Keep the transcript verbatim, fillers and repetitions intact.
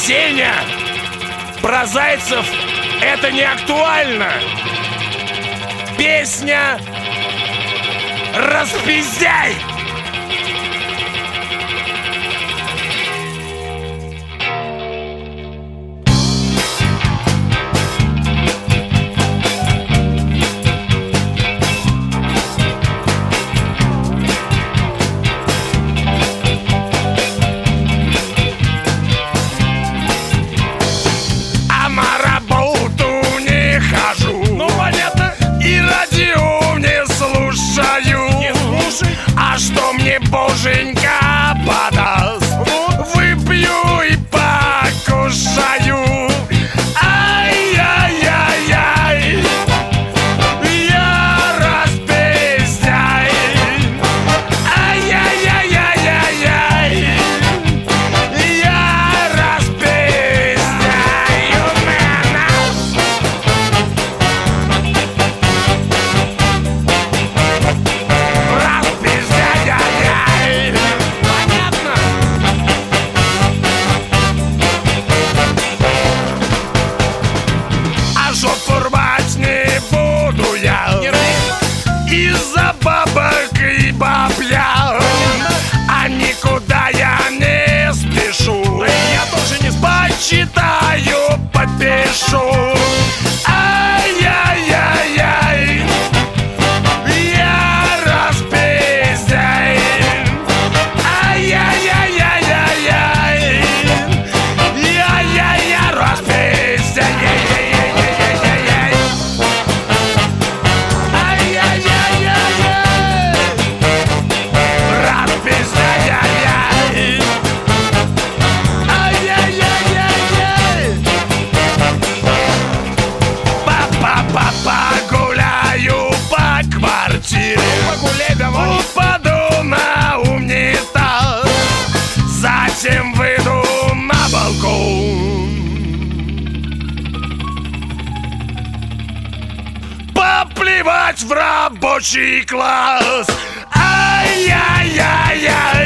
Сеня, про зайцев это не актуально. Песня «Распиздяй». Боженька подаст, выпью и покушаю. Ай-яй-яй-яй, я распиздяй. Ай-яй-яй-яй-яй, я распиздяй. Из-за бабок и бабля, а никуда я не спешу. Я тоже не почитаю, подпишу. Ай-яй-яй-яй, я распиздяй. Ай-яй-яй-яй-яй, я-я-я распиздяй. Упаду на унитаз, затем выйду на балкон. Поплевать в рабочий класс. Ай-яй-яй-яй.